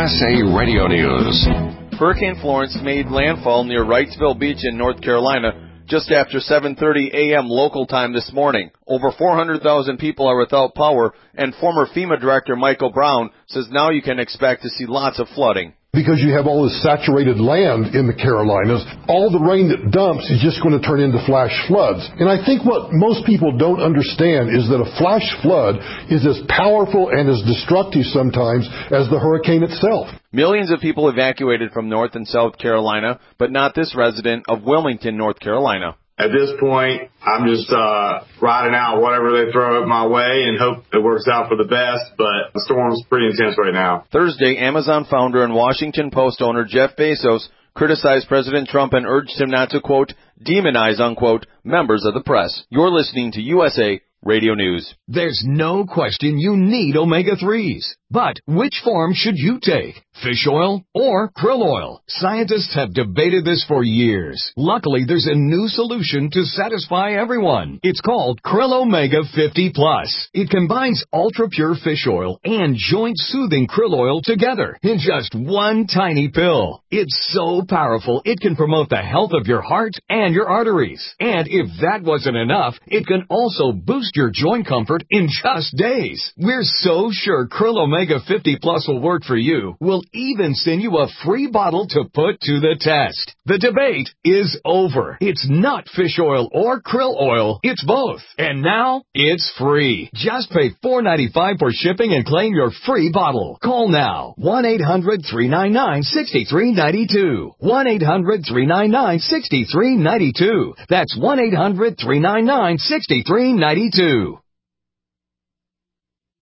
USA Radio News. Hurricane Florence made landfall near Wrightsville Beach in North Carolina just after 7:30 a.m. local time this morning. Over 400,000 people are without power, and former FEMA Director Michael Brown says now you can expect to see lots of flooding. Because you have all this saturated land in the Carolinas, all the rain that dumps is just going to turn into flash floods. And I think what most people don't understand is that a flash flood is as powerful and as destructive sometimes as the hurricane itself. Millions of people evacuated from North and South Carolina, but not this resident of Wilmington, North Carolina. At this point, I'm just riding out whatever they throw at my way and hope it works out for the best, but the storm's pretty intense right now. Thursday, Amazon founder and Washington Post owner Jeff Bezos criticized President Trump and urged him not to, quote, demonize, unquote, members of the press. You're listening to USA Radio News. There's no question you need omega-3s. But which form should you take? Fish oil or krill oil? Scientists have debated this for years. Luckily, there's a new solution to satisfy everyone. It's called Krill Omega 50 Plus. It combines ultra-pure fish oil and joint-soothing krill oil together in just one tiny pill. It's so powerful, it can promote the health of your heart and your arteries. And if that wasn't enough, it can also boost your joint comfort in just days. We're so sure Krill Omega 50 Plus will work for you. We'll even send you a free bottle to put to the test. The debate is over. It's not fish oil or krill oil. It's both. And now, it's free. Just pay $4.95 for shipping and claim your free bottle. Call now. 1-800-399-6392. 1-800-399-6392. That's 1-800-399-6392.